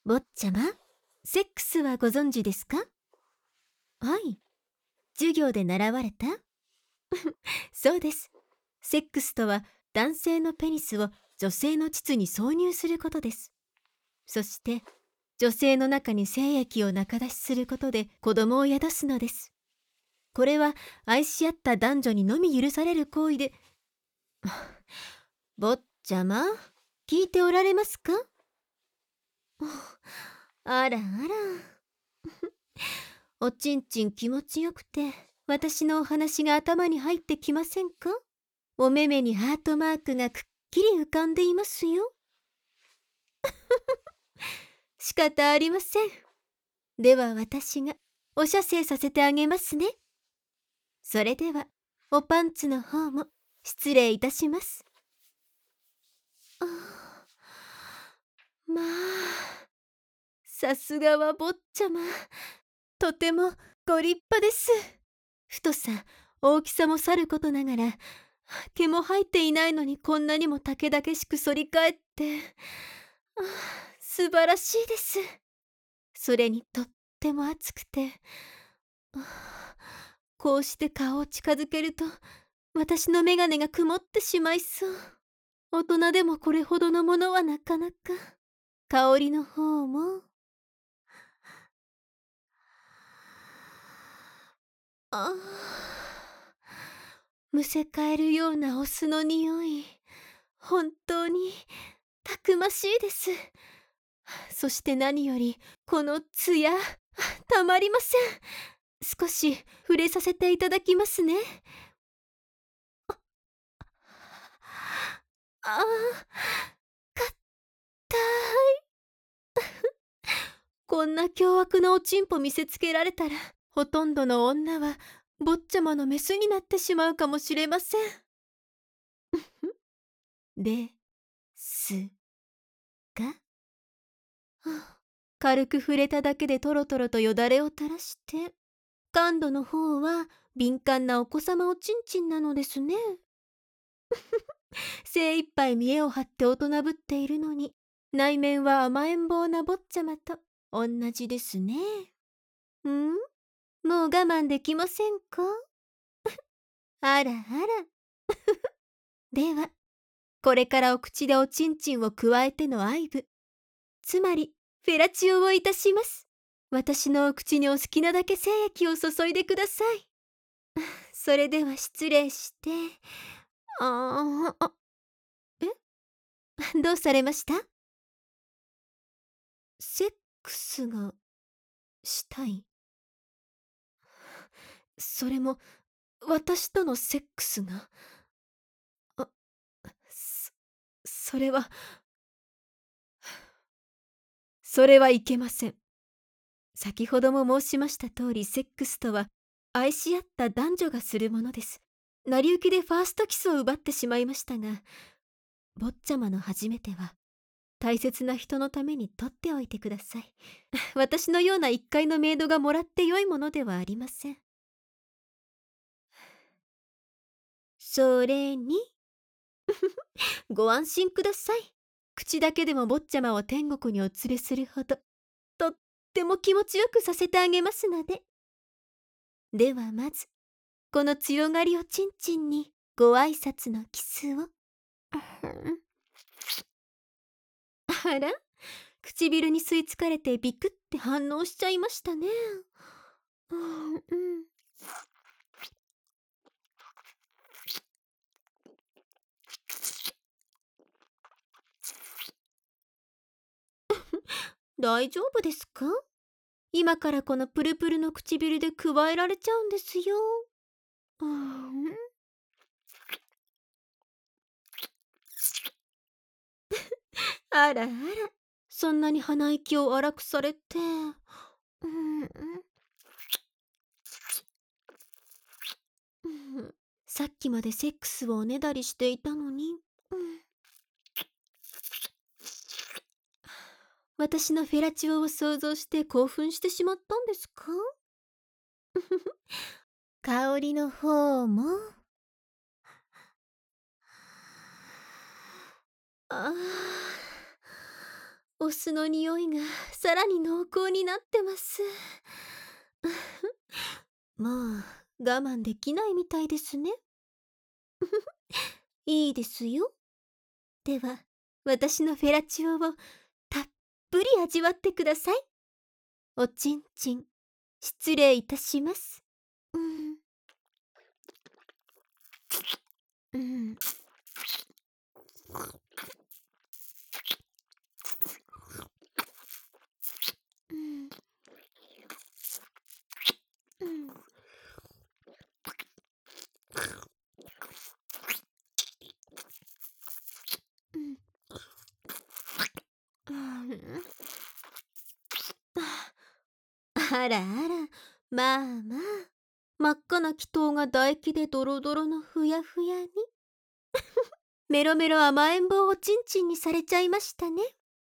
坊ちゃま、セックスはご存知ですか？はい。授業で習われた？そうです。セックスとは男性のペニスを女性の膣に挿入することです。そして女性の中に精液を中出しすることで子供を宿すのです。これは愛し合った男女にのみ許される行為で坊ちゃま、聞いておられますか？あらあら。おちんちん気持ちよくて私のお話が頭に入ってきませんか？お目目にハートマークがくっきり浮かんでいますよ。仕方ありません。では私がお射精させてあげますね。それではおパンツの方も失礼いたします。まあ、さすがは坊ちゃま、とてもご立派です。太さ、大きさもさることながら、毛も生えていないのにこんなにもたけだけしく反り返って、素晴らしいです。それにとっても熱くて、こうして顔を近づけると、私の眼鏡が曇ってしまいそう。大人でもこれほどのものはなかなか。香りの方も。あむせ返るようなお酢の匂い。本当にたくましいです。そして何よりこのツヤ、たまりません。少し触れさせていただきますね。あかったい。こんな凶悪なおちんぽ見せつけられたら、ほとんどの女は坊ちゃまのメスになってしまうかもしれません。ですが、軽く触れただけでトロトロとよだれを垂らして、感度の方は敏感なお子様おちんちんなのですね。精一杯見栄を張って大人ぶっているのに、内面は甘えん坊な坊ちゃまと同じですね。もう我慢できませんか？あらあら。では、これからお口でおちんちんをくわえての愛撫、つまりフェラチオをいたします。私のお口にお好きなだけ精液を注いでください。それでは失礼して。えどうされました？セックスがしたい？それも私とのセックスが。あ、そ、それは、それはいけません。先ほども申しました通り、セックスとは愛し合った男女がするものです。成り行きでファーストキスを奪ってしまいましたが、坊ちゃまの初めては大切な人のために取っておいてください。私のような一介のメイドがもらってよいものではありません。それにご安心ください。口だけでも坊ちゃまを天国にお連れするほど、とっても気持ちよくさせてあげますので。ではまず、この強がりおちんちんにご挨拶のキスを。あら、唇に吸い付かれてビクって反応しちゃいましたね。大丈夫ですか？今からこのプルプルの唇で加えられちゃうんですよ。あらあら、そんなに鼻息を荒くされて。さっきまでセックスをおねだりしていたのに。私のフェラチオを想像して興奮してしまったんですか？香りの方も。ああ、 お酢の匂いがさらに濃厚になってます。もう我慢できないみたいですね。いいですよ。では、私のフェラチオをたっぷり味わってください。おちんちん、失礼いたします。うん。うん。うん。うん。うん。うん。あらあら、まあまあ。真っ赤な気筒が唾液でドロドロのふやふやに。メロメロ甘えん坊おちんちんにされちゃいましたね。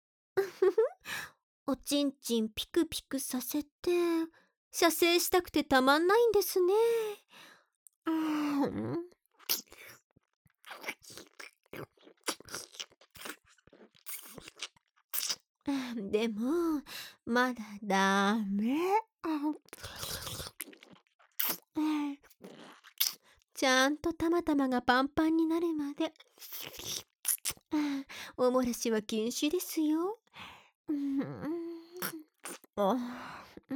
おちんちんピクピクさせて、射精したくてたまんないんですね。うん。でも、まだダメ。ちゃんとたまたまがパンパンになるまで。お漏らしは禁止ですよ。うん。あうん。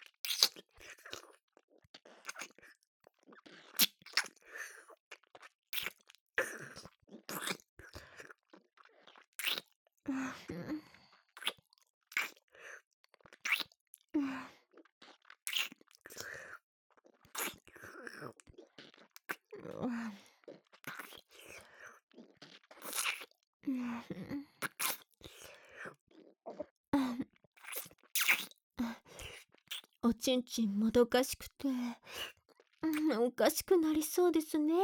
おちんちんもどかしくて、おかしくなりそうですね。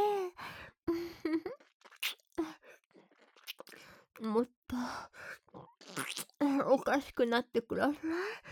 もっと、おかしくなってください。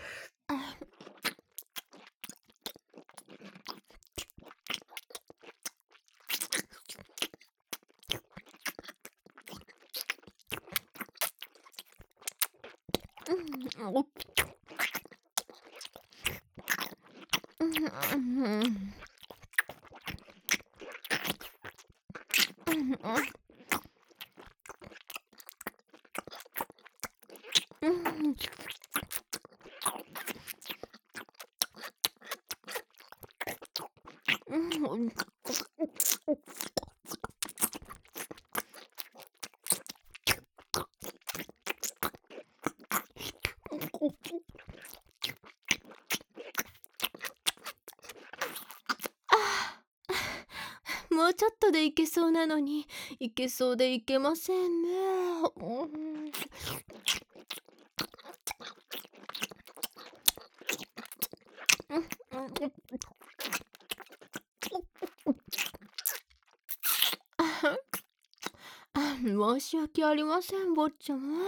もうちょっとでいけそうなのに、いけそうでいけませんね。申し訳ありません、坊ちゃん。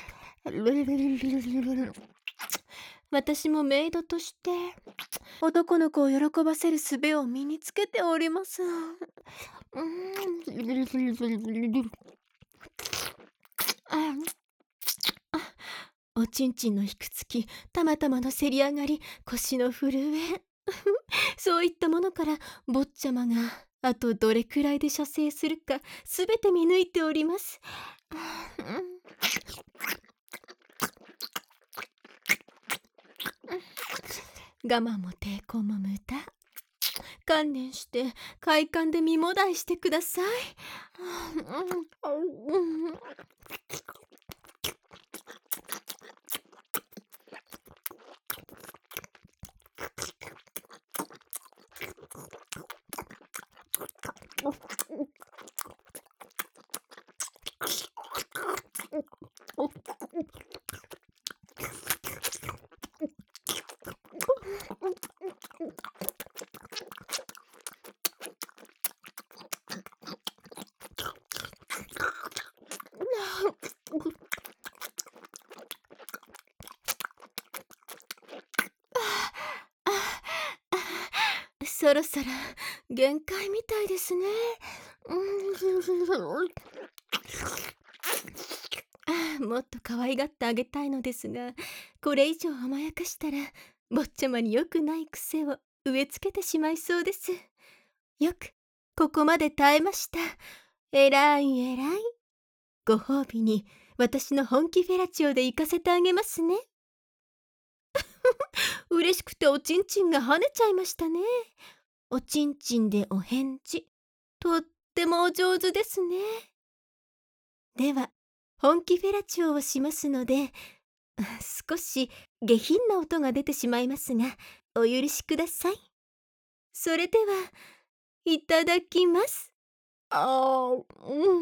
私もメイドとして男の子を喜ばせる術を身につけております。おちんちんの引くつき、たまたまのせり上がり、腰の震えそういったものから坊ちゃまがあとどれくらいで射精するかすべて見抜いております。我慢も抵抗も無駄。観念して快感で身もだいしてください。そろそろ限界みたいですね。 もっと可愛がってあげたいのですが、これ以上甘やかしたら、坊ちゃまに良くない癖を植え付けてしまいそうです。よく、ここまで耐えました。えらいえらい。ご褒美に、私の本気フェラチオで行かせてあげますね。嬉しくておちんちんが跳ねちゃいましたね。おちんちんでお返事。とってもお上手ですね。では、本気フェラチオをしますので、少し下品な音が出てしまいますが、お許しください。それでは、いただきます。あー、うん。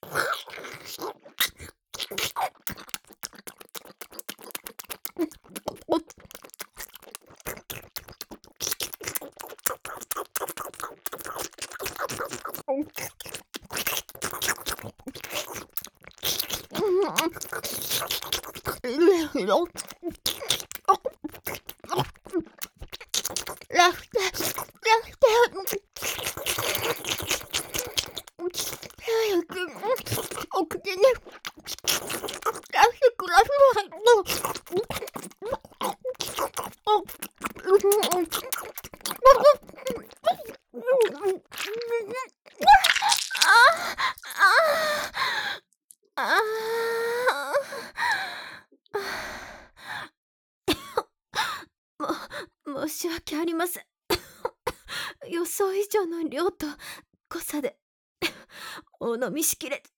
申し訳ありません。予想以上の量と濃さでお飲みしきれ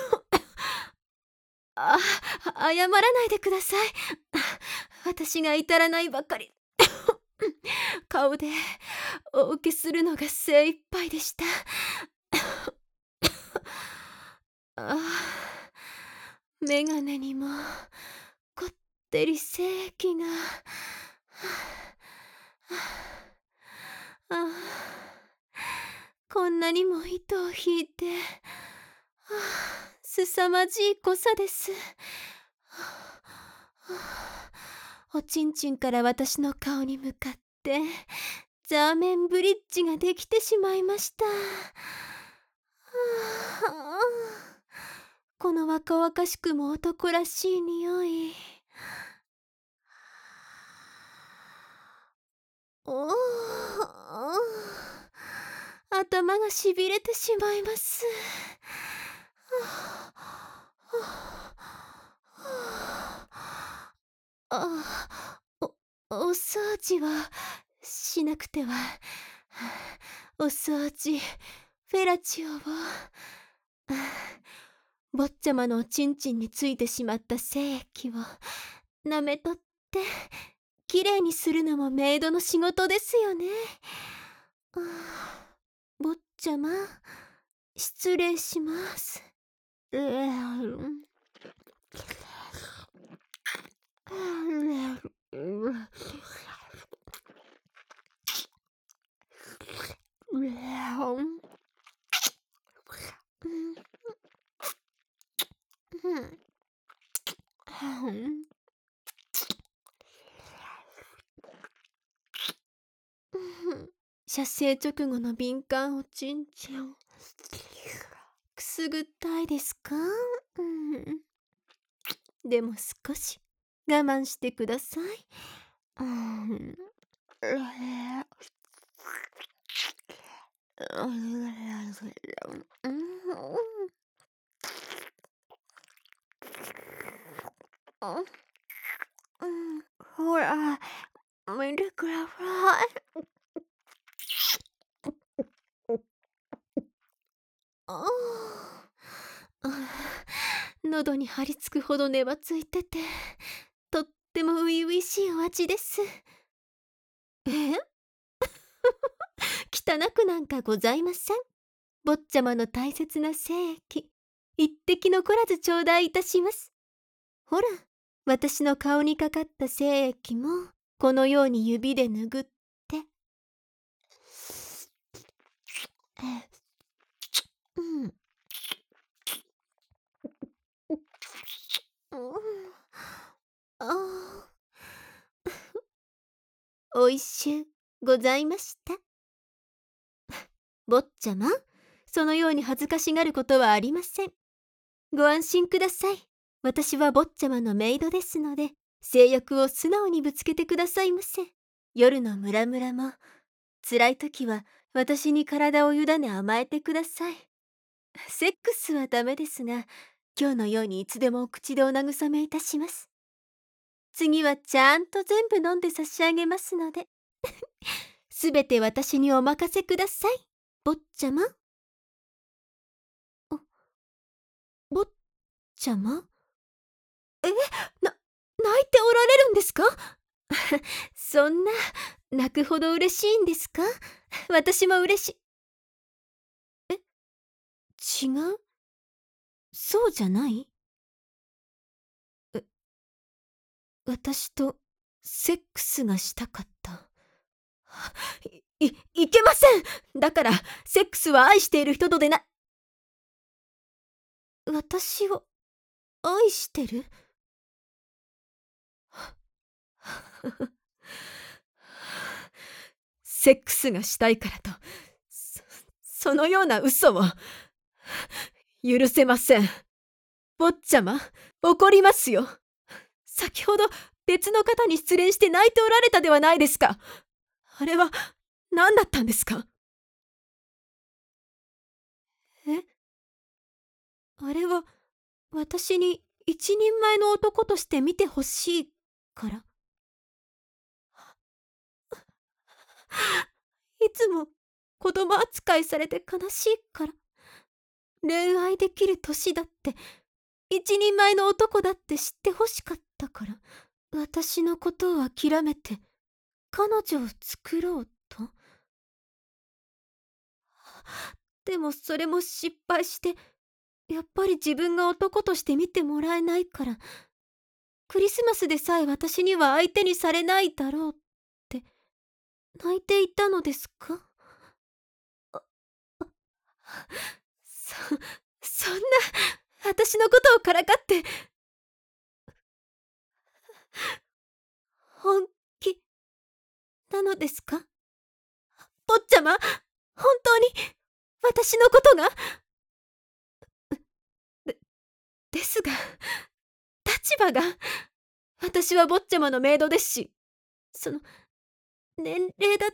謝らないでください。私が至らないばかり。顔でお受けするのが精一杯でした。メガネにもこってり精液が。こんなにも糸を引いて、凄まじい濃さです。おちんちんから私の顔に向かってザーメンブリッジができてしまいました。この若々しくも男らしい匂い。頭がしびれてしまいます。お掃除はしなくては。お掃除、フェラチオを。坊ちゃまのおちんちんについてしまった精液を舐めとってきれいにするのもメイドの仕事ですよね。坊ちゃま、失礼します。射精直後の敏感おちんちんくすぐったいですか？でも少し我慢してください。ほら、見てください。喉に張り付くほど粘ついてて、とっても初々しいお味です。え汚くなんかございません。坊ちゃまの大切な精液、一滴残らず頂戴いたします。ほら、私の顔にかかった精液も、このように指で拭って。おいしゅうございました。坊ちゃま、そのように恥ずかしがることはありません。ご安心ください。 私は坊ちゃまのメイドですので、性欲を素直にぶつけてくださいませ。夜のムラムラも、辛い時は私に体を委ね甘えてください。セックスはダメですが、今日のようにいつでもお口でお慰めいたします。次はちゃんと全部飲んで差し上げますので。すべて私にお任せください、坊ちゃま。坊ちゃま？泣いておられるんですか？そんな、泣くほど嬉しいんですか？私も嬉し違う？そうじゃない？私とセックスがしたかった。いけません。だから、セックスは愛している人とでな。私を愛してる？セックスがしたいからと、そのような嘘を、許せません。坊ちゃま、怒りますよ。先ほど別の方に失恋して泣いておられたではないですか。あれは何だったんですか？え？あれは私に一人前の男として見てほしいから。いつも子供扱いされて悲しいから。恋愛できる年だって、一人前の男だって知ってほしかったから。私のことを諦めて彼女を作ろうと。でもそれも失敗して、やっぱり自分が男として見てもらえないから、クリスマスでさえ私には相手にされないだろうって泣いていたのですか？そそんな、私のことをからかって本気なのですか？坊ちゃま、本当に私のことが。でですが、立場が、私は坊ちゃまのメイドですし、その年齢だって。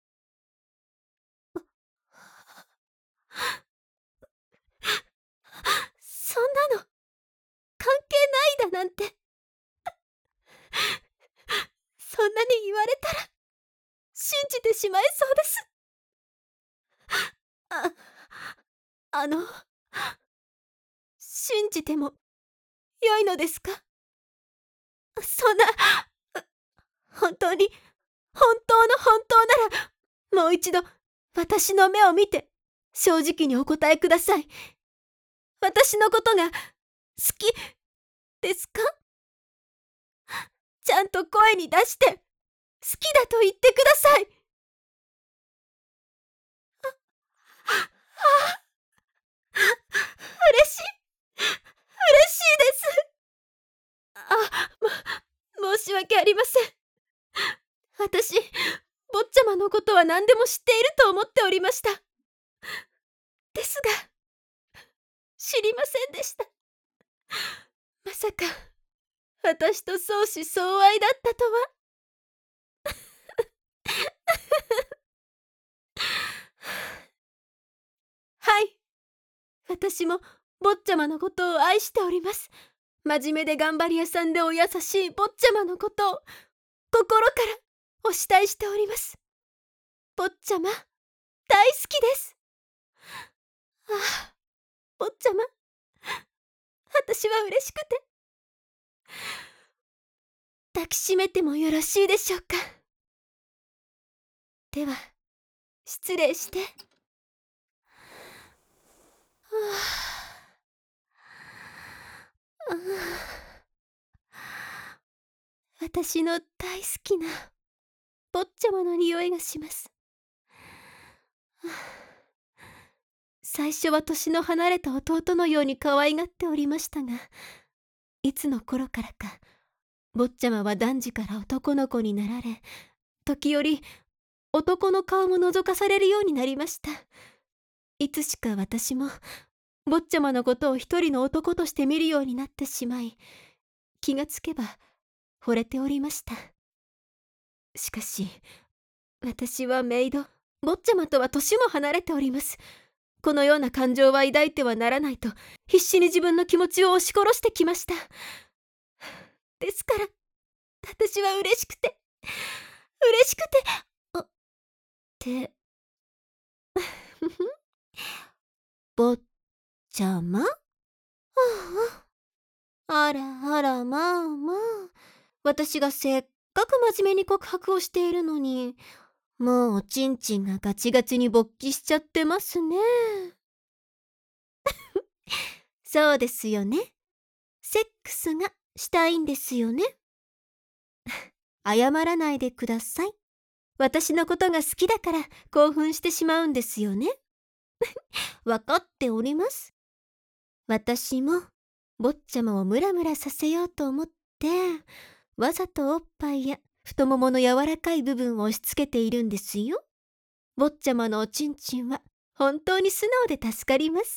そんなの関係ないだなんて、そんなに言われたら信じてしまいそうです。ああの信じても良いのですか？そんな、本当に、本当の本当なら、もう一度私の目を見て正直にお答えください。私のことが好きですか？ちゃんと声に出して好きだと言ってください。嬉しい、嬉しいです。申し訳ありません。私、坊ちゃまのことは何でも知っていると思っておりました。ですが、知りませんでした。まさか、私と相思相愛だったとは。はい。私も坊ちゃまのことを愛しております。真面目で頑張り屋さんでお優しい坊ちゃまのことを心からお慕いしております。坊ちゃま、大好きです。ああ、坊ちゃま、私は嬉しくて。抱きしめてもよろしいでしょうか。では、失礼して。あ私の大好きな坊ちゃまの匂いがします。最初は年の離れた弟のように可愛がっておりましたが、いつの頃からか坊ちゃまは男児から男の子になられ、時折男の顔も覗かされるようになりました。いつしか私も坊ちゃまのことを一人の男として見るようになってしまい、気がつけば惚れておりました。しかし、私はメイド、坊ちゃまとは年も離れております。このような感情は抱いてはならないと、必死に自分の気持ちを押し殺してきました。ですから、私は嬉しくて、嬉しくて、って、坊ちゃま、あらあら、まあまあ。私がせっかく真面目に告白をしているのに、もうおちんちんがガチガチに勃起しちゃってますね。そうですよね。セックスがしたいんですよね。謝らないでください。私のことが好きだから興奮してしまうんですよね。わかっております。私も坊ちゃまをムラムラさせようと思って、わざとおっぱいや太ももの柔らかい部分を押し付けているんですよ。坊ちゃまのおちんちんは本当に素直で助かります。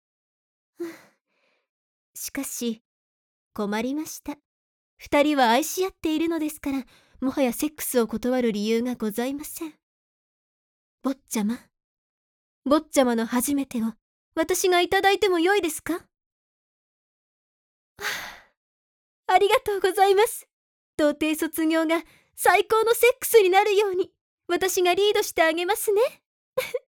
しかし、困りました。二人は愛し合っているのですから、もはやセックスを断る理由がございません。坊ちゃま、坊ちゃまの初めてを私がいただいてもよいですか？ありがとうございます。童貞卒業が最高のセックスになるように、私がリードしてあげますね。